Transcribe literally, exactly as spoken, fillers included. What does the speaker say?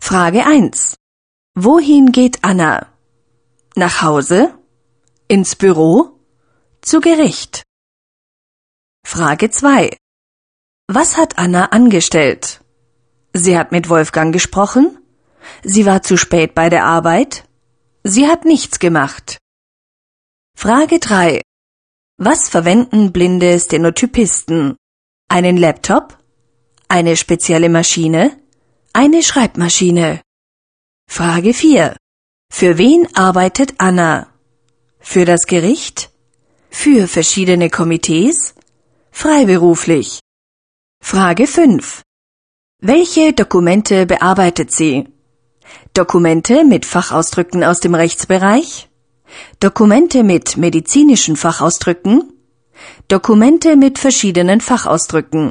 Frage eins. Wohin geht Anna? Nach Hause? Ins Büro? Zu Gericht? Frage zwei. Was hat Anna angestellt? Sie hat mit Wolfgang gesprochen? Sie war zu spät bei der Arbeit? Sie hat nichts gemacht. Frage drei. Was verwenden blinde Stenotypisten? Einen Laptop? Eine spezielle Maschine? Eine Schreibmaschine? Frage vier. Für wen arbeitet Anna? Für das Gericht? Für verschiedene Komitees? Freiberuflich? Frage fünf. Welche Dokumente bearbeitet sie? Dokumente mit Fachausdrücken aus dem Rechtsbereich? Dokumente mit medizinischen Fachausdrücken? Dokumente mit verschiedenen Fachausdrücken?